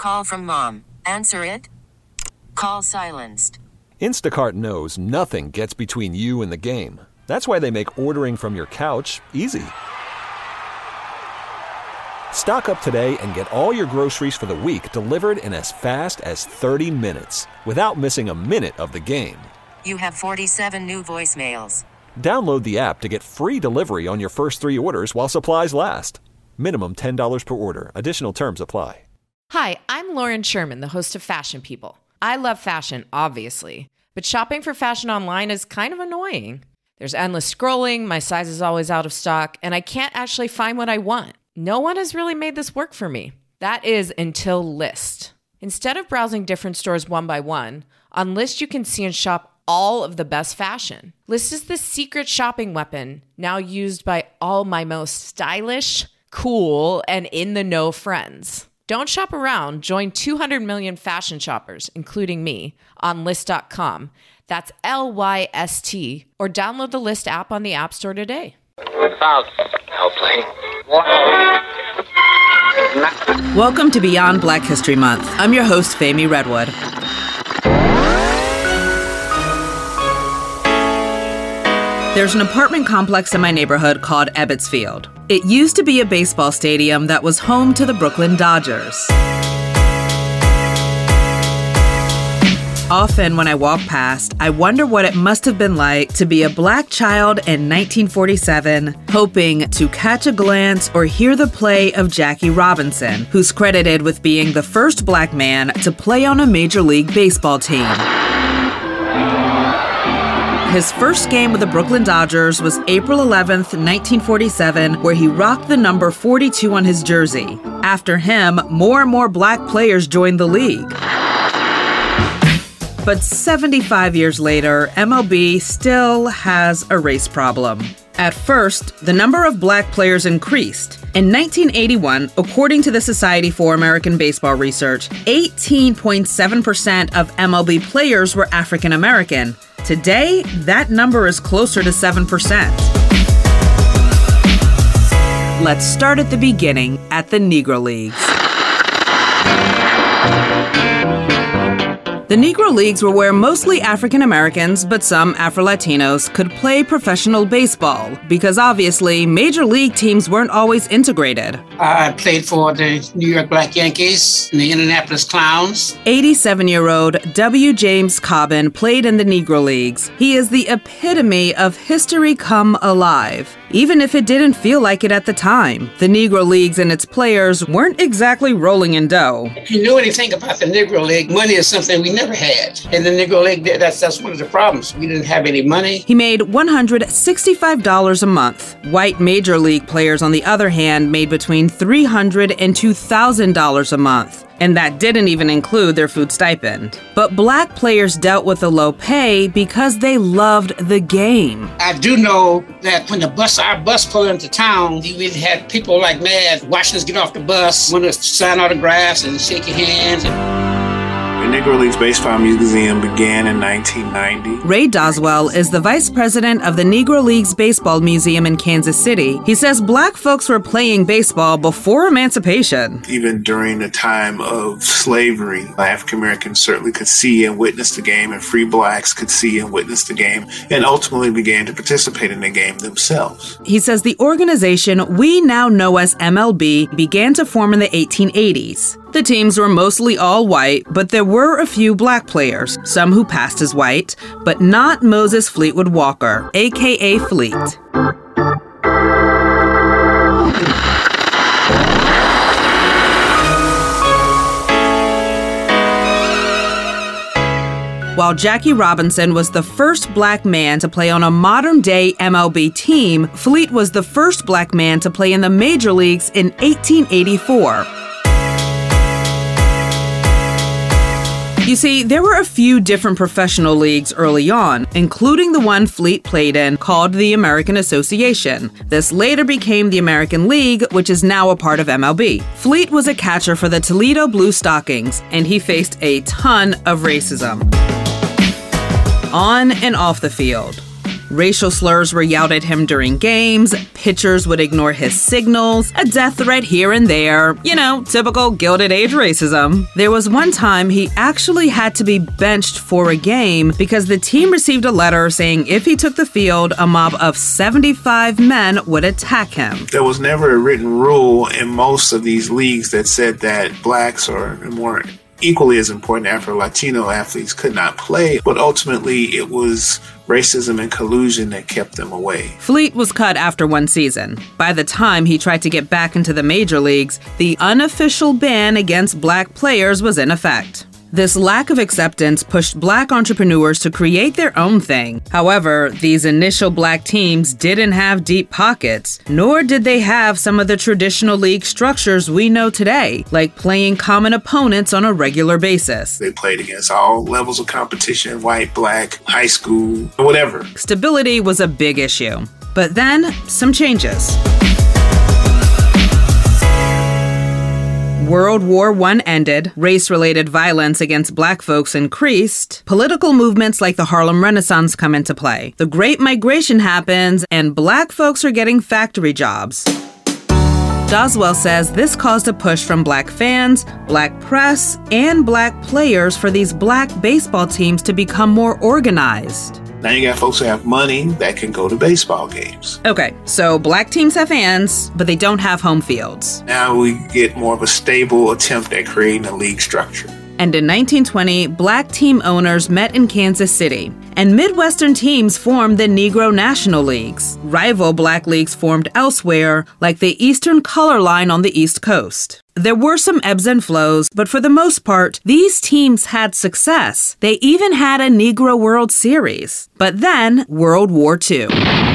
call from mom. Answer it. Call silenced. Instacart knows nothing gets between you and the game. That's why they make ordering from your couch easy. Stock up today and get all your groceries for the week delivered in as fast as 30 minutes without missing a minute of the game. You have 47 new voicemails. Download the app to get free delivery on your first 3 orders while supplies last. Minimum $10 per order. Additional terms apply. Hi, I'm Lauren Sherman, the host of Fashion People. I love fashion, obviously, but shopping for fashion online is kind of annoying. There's endless scrolling, my size is always out of stock, and I can't actually find what I want. No one has really made this work for me. That is until Lyst. Instead of browsing different stores one by one, on Lyst you can see and shop all of the best fashion. Lyst is the secret shopping weapon now used by all my most stylish, cool, and in-the-know friends. Don't shop around. Join 200 million fashion shoppers, including me, on Lyst.com. That's Lyst, or download the Lyst app on the App Store today. Welcome to Beyond Black History Month. I'm your host, Femi Redwood. There's an apartment complex in my neighborhood called Ebbets Field. It used to be a baseball stadium that was home to the Brooklyn Dodgers. Often when I walk past, I wonder what it must have been like to be a black child in 1947, hoping to catch a glance or hear the play of Jackie Robinson, who's credited with being the first black man to play on a Major League Baseball team. His first game with the Brooklyn Dodgers was April 11th, 1947, where he rocked the number 42 on his jersey. After him, more and more black players joined the league. But 75 years later, MLB still has a race problem. At first, the number of black players increased. In 1981, according to the Society for American Baseball Research, 18.7% of MLB players were African American. Today, that number is closer to 7%. Let's start at the beginning, at the Negro Leagues. The Negro Leagues were where mostly African Americans, but some Afro-Latinos, could play professional baseball, because obviously, major league teams weren't always integrated. I played for the New York Black Yankees and the Indianapolis Clowns. 87-year-old W. James Cobbin played in the Negro Leagues. He is the epitome of history come alive, even if it didn't feel like it at the time. The Negro Leagues and its players weren't exactly rolling in dough. If you knew anything about the Negro League, money is something we never had. In the Negro League, that's one of the problems. We didn't have any money. He made $165 a month. White major league players, on the other hand, made between $300 and $2,000 a month. And that didn't even include their food stipend. But black players dealt with the low pay because they loved the game. I do know that when our bus pulled into town, we had people like mad watching us get off the bus, want to sign autographs and shake your hands. The Negro Leagues Baseball Museum began in 1990. Ray Doswell is the vice president of the Negro Leagues Baseball Museum in Kansas City. He says black folks were playing baseball before emancipation. Even during the time of slavery, African Americans certainly could see and witness the game, and free blacks could see and witness the game, and ultimately began to participate in the game themselves. He says the organization we now know as MLB began to form in the 1880s. The teams were mostly all white, but there were a few black players, some who passed as white, but not Moses Fleetwood Walker, a.k.a. Fleet. While Jackie Robinson was the first black man to play on a modern-day MLB team, Fleet was the first black man to play in the major leagues in 1884. You see, there were a few different professional leagues early on, including the one Fleet played in called the American Association. This later became the American League, which is now a part of MLB. Fleet was a catcher for the Toledo Blue Stockings, and he faced a ton of racism on and off the field. Racial slurs were yelled at him during games, pitchers would ignore his signals, a death threat here and there. You know, typical Gilded Age racism. There was one time he actually had to be benched for a game because the team received a letter saying if he took the field, a mob of 75 men would attack him. There was never a written rule in most of these leagues that said that blacks or more equally as important Afro-Latino athletes could not play, but ultimately it was racism and collusion that kept them away. Fleet was cut after one season. By the time he tried to get back into the major leagues, the unofficial ban against black players was in effect. This lack of acceptance pushed black entrepreneurs to create their own thing. However, these initial black teams didn't have deep pockets, nor did they have some of the traditional league structures we know today, like playing common opponents on a regular basis. They played against all levels of competition, white, black, high school, whatever. Stability was a big issue. But then, some changes. World War I ended, race-related violence against black folks increased, political movements like the Harlem Renaissance come into play, the Great Migration happens, and black folks are getting factory jobs. Doswell says this caused a push from black fans, black press, and black players for these black baseball teams to become more organized. Now you got folks who have money that can go to baseball games. Okay, so black teams have fans, but they don't have home fields. Now we get more of a stable attempt at creating a league structure. And in 1920, black team owners met in Kansas City, and Midwestern teams formed the Negro National Leagues. Rival black leagues formed elsewhere, like the Eastern Color Line on the East Coast. There were some ebbs and flows, but for the most part, these teams had success. They even had a Negro World Series. But then, World War II.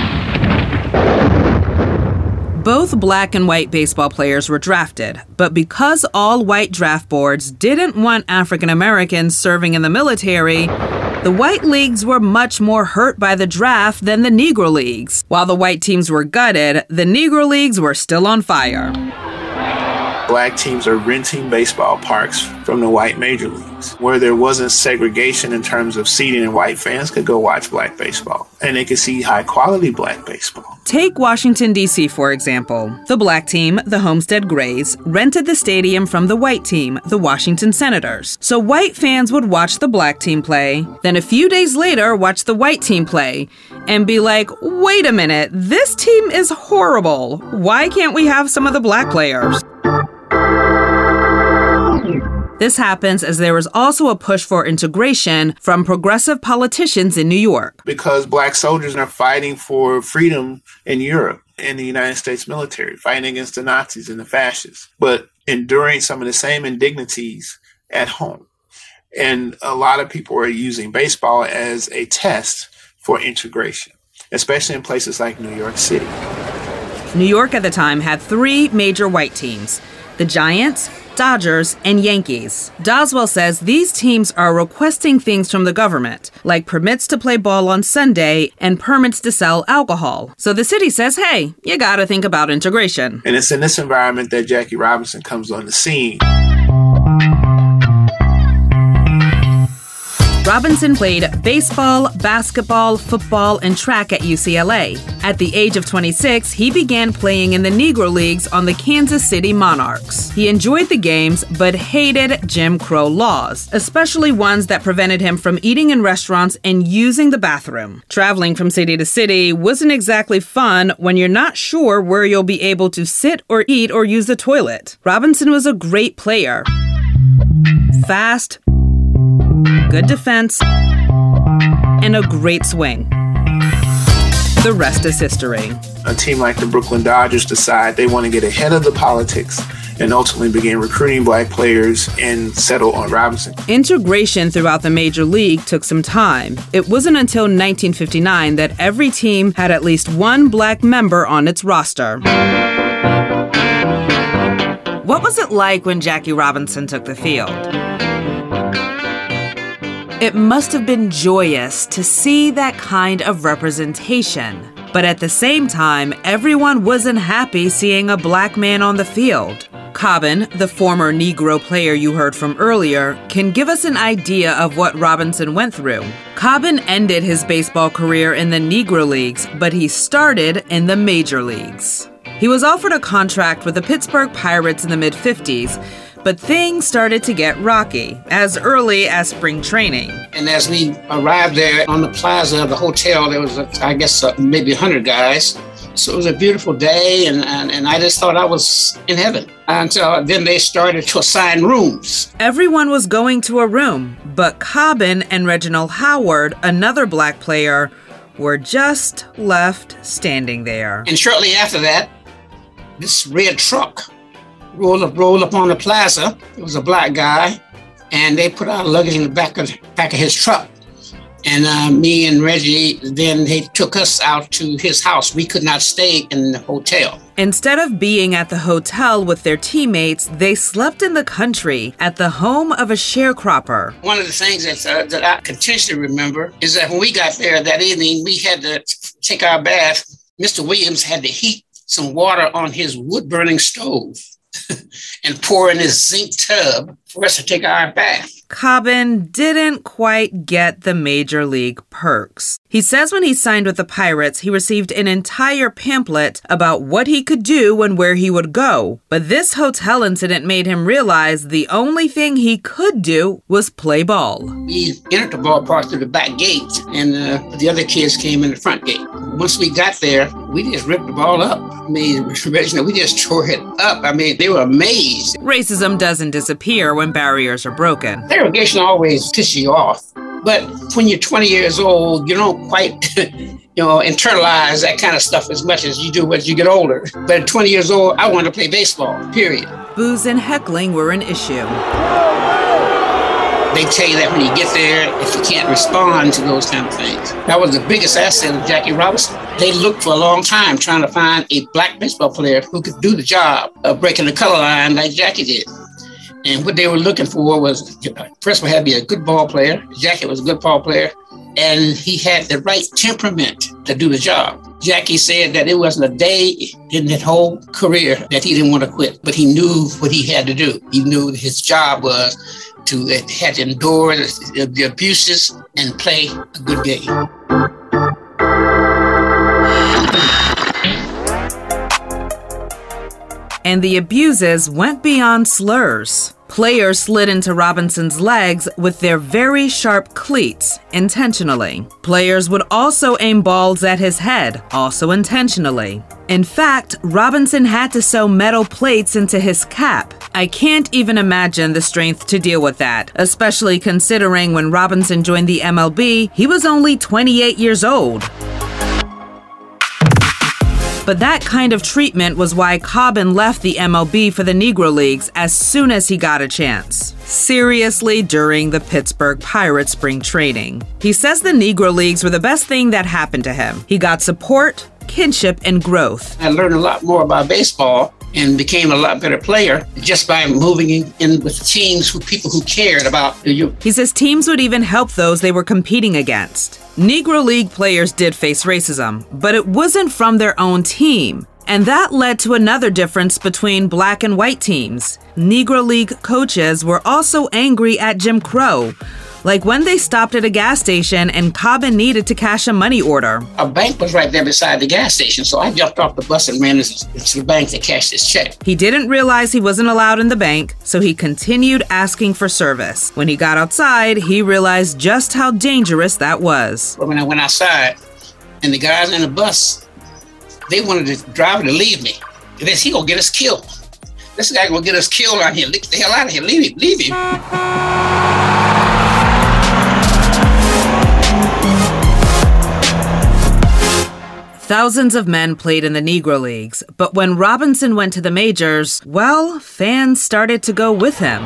Both black and white baseball players were drafted, but because all white draft boards didn't want African Americans serving in the military, the white leagues were much more hurt by the draft than the Negro leagues. While the white teams were gutted, the Negro leagues were still on fire. Black teams are renting baseball parks from the white major leagues. Where there wasn't segregation in terms of seating, and white fans could go watch black baseball, and they could see high-quality black baseball. Take Washington, D.C., for example. The black team, the Homestead Grays, rented the stadium from the white team, the Washington Senators. So white fans would watch the black team play, then a few days later watch the white team play, and be like, wait a minute, this team is horrible. Why can't we have some of the black players? This happens as there was also a push for integration from progressive politicians in New York. Because black soldiers are fighting for freedom in Europe, in the United States military, fighting against the Nazis and the fascists, but enduring some of the same indignities at home. And a lot of people are using baseball as a test for integration, especially in places like New York City. New York at the time had 3 major white teams: the Giants, Dodgers, and Yankees. Doswell says these teams are requesting things from the government, like permits to play ball on Sunday and permits to sell alcohol. So the city says, hey, you gotta think about integration. And it's in this environment that Jackie Robinson comes on the scene. Robinson played baseball, basketball, football, and track at UCLA. At the age of 26, he began playing in the Negro Leagues on the Kansas City Monarchs. He enjoyed the games, but hated Jim Crow laws, especially ones that prevented him from eating in restaurants and using the bathroom. Traveling from city to city wasn't exactly fun when you're not sure where you'll be able to sit or eat or use the toilet. Robinson was a great player. Fast, good defense, and a great swing. The rest is history. A team like the Brooklyn Dodgers decide they want to get ahead of the politics and ultimately begin recruiting black players and settle on Robinson. Integration throughout the major league took some time. It wasn't until 1959 that every team had at least one black member on its roster. What was it like when Jackie Robinson took the field? It must have been joyous to see that kind of representation. But at the same time, everyone wasn't happy seeing a black man on the field. Cobbin, the former Negro player you heard from earlier, can give us an idea of what Robinson went through. Cobbin ended his baseball career in the Negro Leagues, but he started in the major leagues. He was offered a contract with the Pittsburgh Pirates in the mid-50s, but things started to get rocky as early as spring training. And as we arrived there on the plaza of the hotel, there was, maybe 100 guys. So it was a beautiful day, and I just thought I was in heaven. Until then they started to assign rooms. Everyone was going to a room, but Cobbin and Reginald Howard, another black player, were just left standing there. And shortly after that, this red truck rolled up on the plaza. It was a black guy, and they put our luggage in the back of his truck. And me and Reggie, then they took us out to his house. We could not stay in the hotel. Instead of being at the hotel with their teammates, they slept in the country at the home of a sharecropper. One of the things that I continuously remember is that when we got there that evening, we had to take our bath. Mr. Williams had to heat some water on his wood-burning stove and pour in his zinc tub for us to take our bath. Cobbin didn't quite get the major league perks. He says when he signed with the Pirates, he received an entire pamphlet about what he could do and where he would go. But this hotel incident made him realize the only thing he could do was play ball. We entered the ballpark through the back gate, and the other kids came in the front gate. Once we got there, we just ripped the ball up. I mean, Reginald, we just tore it up. I mean, they were amazed. Racism doesn't disappear when barriers are broken. Segregation always pisses you off. But when you're 20 years old, you don't quite, internalize that kind of stuff as much as you do as you get older. But at 20 years old, I wanted to play baseball, period. Boos and heckling were an issue. They tell you that when you get there, if you can't respond to those kind of things. That was the biggest asset of Jackie Robinson. They looked for a long time trying to find a black baseball player who could do the job of breaking the color line like Jackie did. And what they were looking for was, first of all, had to be a good ball player. Jackie was a good ball player, and he had the right temperament to do the job. Jackie said that it wasn't a day in that whole career that he didn't want to quit, but he knew what he had to do. He knew his job was to endure the abuses and play a good game. And the abuses went beyond slurs. Players slid into Robinson's legs with their very sharp cleats, intentionally. Players would also aim balls at his head, also intentionally. In fact, Robinson had to sew metal plates into his cap. I can't even imagine the strength to deal with that, especially considering when Robinson joined the MLB, he was only 28 years old. But that kind of treatment was why Cobbin left the MLB for the Negro Leagues as soon as he got a chance. Seriously, during the Pittsburgh Pirates spring training. He says the Negro Leagues were the best thing that happened to him. He got support, kinship, and growth. I learned a lot more about baseball and became a lot better player just by moving in with teams with people who cared about you. He says teams would even help those they were competing against. Negro League players did face racism, but it wasn't from their own team. And that led to another difference between black and white teams. Negro League coaches were also angry at Jim Crow, like when they stopped at a gas station and Cobbin needed to cash a money order. A bank was right there beside the gas station, so I jumped off the bus and ran to the bank to cash this check. He didn't realize he wasn't allowed in the bank, so he continued asking for service. When he got outside, he realized just how dangerous that was. When I went outside, and the guys in the bus, they wanted the driver to leave me. They said, he gonna get us killed. This guy gonna get us killed out here. Get the hell out of here. Leave him. Thousands of men played in the Negro Leagues, but when Robinson went to the majors, well, fans started to go with him.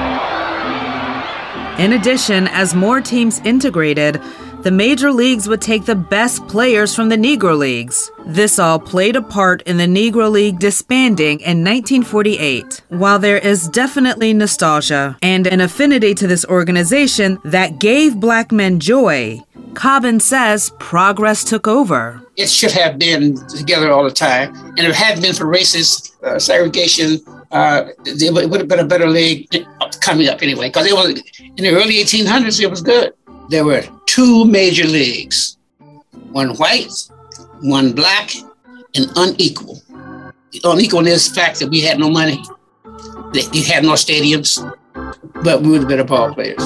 In addition, as more teams integrated, the major leagues would take the best players from the Negro Leagues. This all played a part in the Negro League disbanding in 1948. While there is definitely nostalgia and an affinity to this organization that gave black men joy, Cobbin says progress took over. It should have been together all the time. And if it hadn't been for racist segregation, it would have been a better league coming up anyway, because it was in the early 1800s. It was good. There were two major leagues: one white, one black, and unequal. The unequal is the fact that we had no money, we had no stadiums, but we were the better ball players.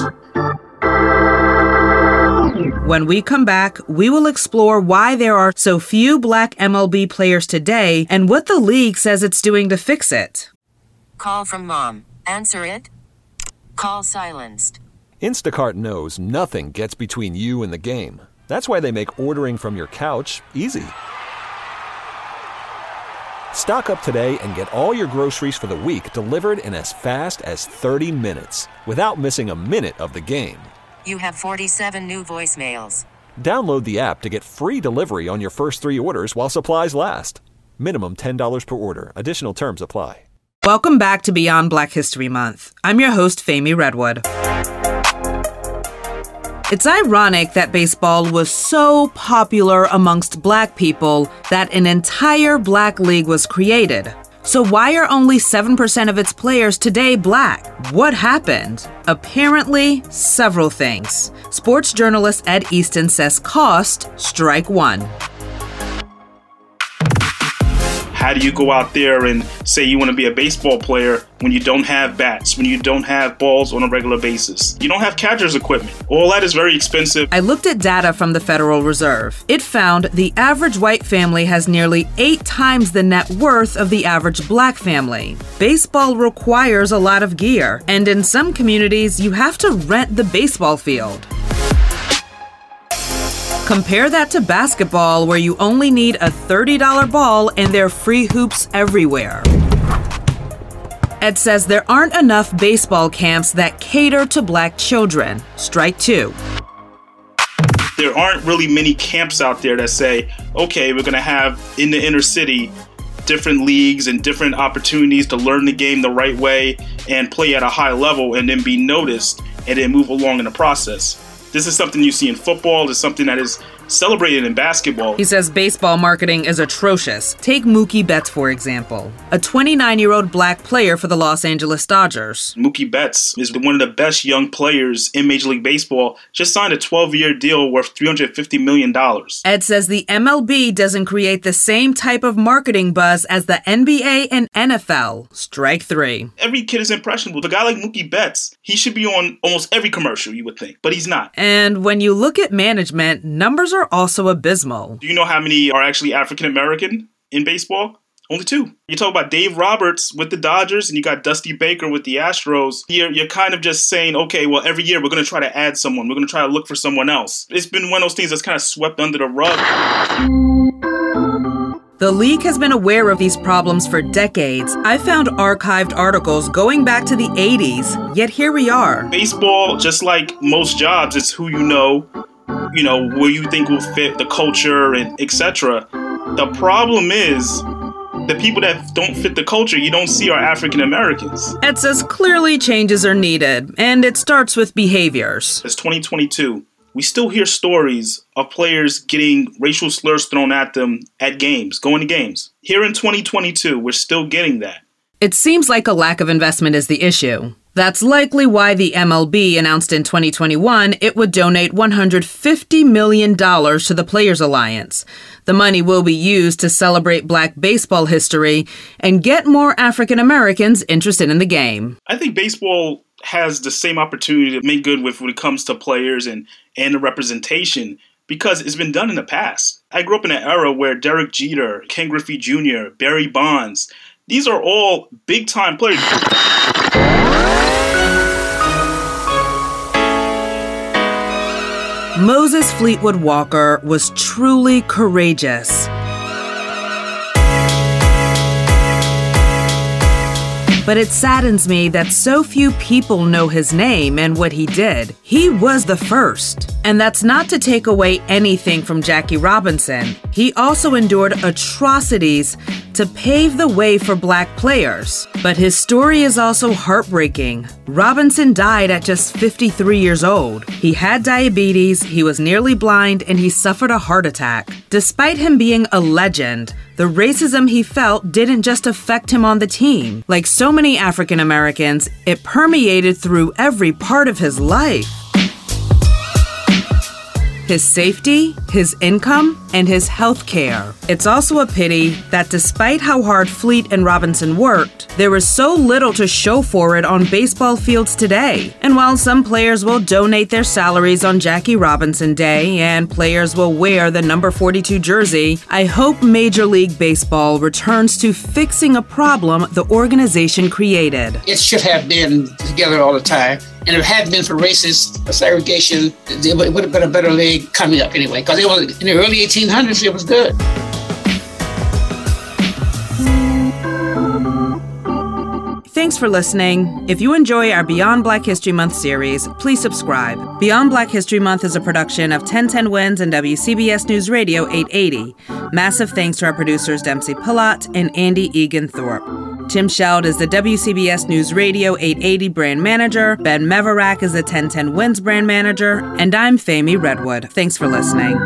When we come back, we will explore why there are so few black MLB players today and what the league says it's doing to fix it. Call from mom. Answer it. Call silenced. Instacart knows nothing gets between you and the game. That's why they make ordering from your couch easy. Stock up today and get all your groceries for the week delivered in as fast as 30 minutes without missing a minute of the game. You have 47 new voicemails. Download the app to get free delivery on your first 3 orders while supplies last. Minimum $10 per order. Additional terms apply. Welcome back to Beyond Black History Month. I'm your host, Femi Redwood. It's ironic that baseball was so popular amongst black people that an entire black league was created. So why are only 7% of its players today black? What happened? Apparently, several things. Sports journalist Ed Easton says cost, strike one. How do you go out there and say you want to be a baseball player when you don't have bats, when you don't have balls on a regular basis? You don't have catcher's equipment. All that is very expensive. I looked at data from the Federal Reserve. It found the average white family has nearly 8 times the net worth of the average black family. Baseball requires a lot of gear, and in some communities, you have to rent the baseball field. Compare that to basketball, where you only need a $30 ball and there are free hoops everywhere. Ed says there aren't enough baseball camps that cater to black children. Strike two. There aren't really many camps out there that say, okay, we're going to have in the inner city different leagues and different opportunities to learn the game the right way and play at a high level and then be noticed and then move along in the process. This is something you see in football. It's something that is celebrated in basketball. He says baseball marketing is atrocious. Take Mookie Betts, for example, a 29-year-old black player for the Los Angeles Dodgers. Mookie Betts is one of the best young players in Major League Baseball. Just signed a 12-year deal worth $350 million. Ed says the MLB doesn't create the same type of marketing buzz as the NBA and NFL. Strike three. Every kid is impressionable. The guy like Mookie Betts, he should be on almost every commercial, you would think, but he's not. And when you look at management, numbers are also abysmal. Do you know how many are actually African American in baseball? Only 2. You talk about Dave Roberts with the Dodgers and you got Dusty Baker with the Astros. You're kind of just saying, okay, well, every year we're going to try to add someone. We're going to try to look for someone else. It's been one of those things that's kind of swept under the rug. The league has been aware of these problems for decades. I found archived articles going back to the 80s, yet here we are. Baseball, just like most jobs, it's who you know, where you think will fit the culture and etc. The problem is the people that don't fit the culture you don't see are African Americans. Ed says clearly changes are needed, and it starts with behaviors. It's 2022. We still hear stories of players getting racial slurs thrown at them at games, going to games. Here in 2022, we're still getting that. It seems like a lack of investment is the issue. That's likely why the MLB announced in 2021 it would donate $150 million to the Players Alliance. The money will be used to celebrate black baseball history and get more African Americans interested in the game. I think baseball has the same opportunity to make good with when it comes to players and the representation because it's been done in the past. I grew up in an era where Derek Jeter, Ken Griffey Jr., Barry Bonds, these are all big-time players. Moses Fleetwood Walker was truly courageous. But it saddens me that so few people know his name and what he did. He was the first. And that's not to take away anything from Jackie Robinson. He also endured atrocities to pave the way for black players. But his story is also heartbreaking. Robinson died at just 53 years old. He had diabetes, he was nearly blind, and he suffered a heart attack. Despite him being a legend, The racism he felt didn't just affect him on the team. Like so many African Americans, it permeated through every part of his life. His safety, his income, and his health care. It's also a pity that despite how hard Fleet and Robinson worked, there was so little to show for it on baseball fields today. And while some players will donate their salaries on Jackie Robinson Day and players will wear the number 42 jersey, I hope Major League Baseball returns to fixing a problem the organization created. It should have been together all the time. And if it hadn't been for racist segregation, it would have been a better league coming up anyway. Because it was in the early 1800s, it was good. Thanks for listening. If you enjoy our Beyond Black History Month series, please subscribe. Beyond Black History Month is a production of 1010 Wins and WCBS News Radio 880. Massive thanks to our producers Dempsey Pillatt and Andy Egan Thorpe. Tim Sheld is the WCBS News Radio 880 brand manager, Ben Meverak is the 1010 Wins brand manager, and I'm Fahmy Redwood. Thanks for listening.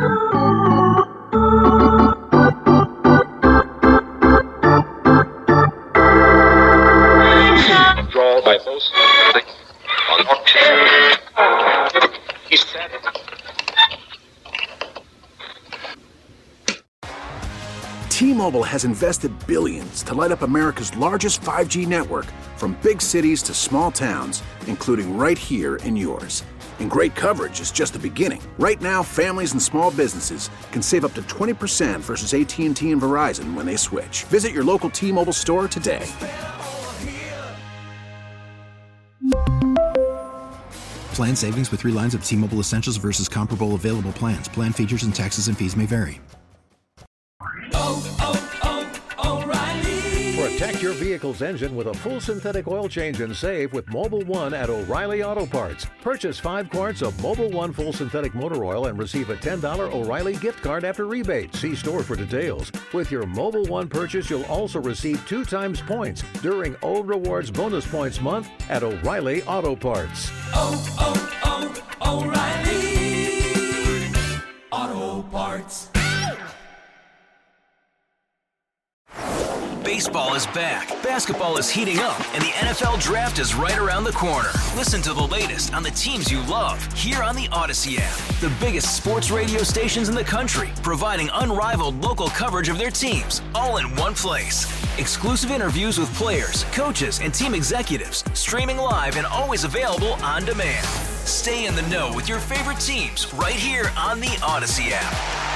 T-Mobile has invested billions to light up America's largest 5G network, from big cities to small towns, including right here in yours. And great coverage is just the beginning. Right now, families and small businesses can save up to 20% versus AT&T and Verizon when they switch. Visit your local T-Mobile store today. Plan savings with 3 lines of T-Mobile Essentials versus comparable available plans. Plan features and taxes and fees may vary. Protect your vehicle's engine with a full synthetic oil change and save with Mobil 1 at O'Reilly Auto Parts. Purchase 5 quarts of Mobil 1 full synthetic motor oil and receive a $10 O'Reilly gift card after rebate. See store for details. With your Mobil 1 purchase, you'll also receive 2 times points during O Rewards Bonus Points Month at O'Reilly Auto Parts. O'Reilly Auto Parts. Baseball is back, basketball is heating up, and the NFL Draft is right around the corner. Listen to the latest on the teams you love here on the Odyssey app. The biggest sports radio stations in the country, providing unrivaled local coverage of their teams, all in one place. Exclusive interviews with players, coaches, and team executives, streaming live and always available on demand. Stay in the know with your favorite teams right here on the Odyssey app.